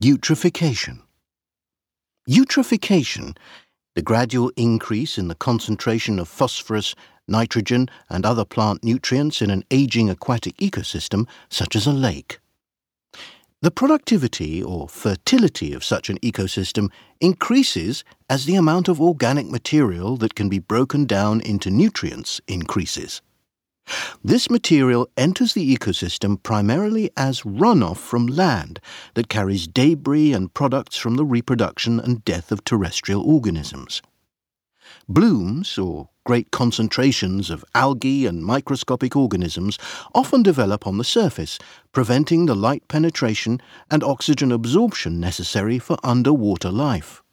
Eutrophication. Eutrophication, the gradual increase in the concentration of phosphorus, nitrogen, and other plant nutrients in an aging aquatic ecosystem such as a lake. The productivity or fertility of such an ecosystem increases as the amount of organic material that can be broken down into nutrients increases. This material enters the ecosystem primarily as runoff from land that carries debris and products from the reproduction and death of terrestrial organisms. Blooms, or great concentrations of algae and microscopic organisms, often develop on the surface, preventing the light penetration and oxygen absorption necessary for underwater life.